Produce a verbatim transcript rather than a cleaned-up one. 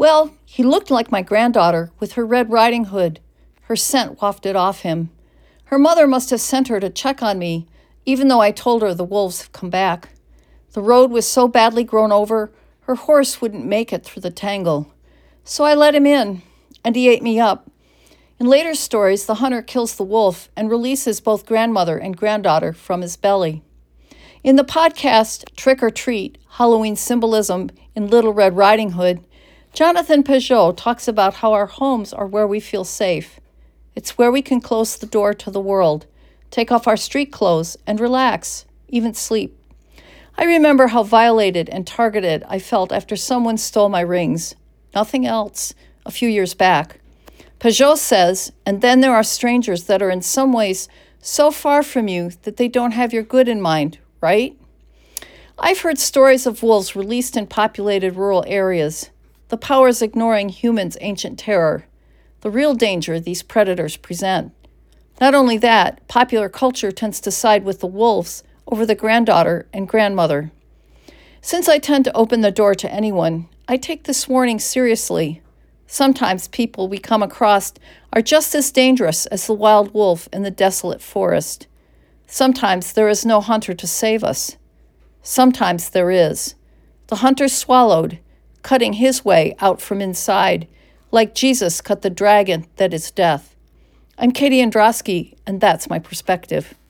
Well, he looked like my granddaughter with her Red Riding Hood. Her scent wafted off him. Her mother must have sent her to check on me, even though I told her the wolves have come back. The road was so badly grown over, her horse wouldn't make it through the tangle. So I let him in, and he ate me up. In later stories, the hunter kills the wolf and releases both grandmother and granddaughter from his belly. In the podcast Trick or Treat, Halloween Symbolism in Little Red Riding Hood, Jonathan Pageau talks about how our homes are where we feel safe. It's where we can close the door to the world, take off our street clothes, and relax, even sleep. I remember how violated and targeted I felt after someone stole my rings. Nothing else, a few years back. Pageau says, and then there are strangers that are in some ways so far from you that they don't have your good in mind, right? I've heard stories of wolves released in populated rural areas, the powers ignoring humans' ancient terror, the real danger these predators present. Not only that, popular culture tends to side with the wolves over the granddaughter and grandmother. Since I tend to open the door to anyone, I take this warning seriously. Sometimes people we come across are just as dangerous as the wild wolf in the desolate forest. Sometimes there is no hunter to save us. Sometimes there is. The hunter swallowed, cutting his way out from inside, like Jesus cut the dragon that is death. I'm Katie Androsky, and that's my perspective.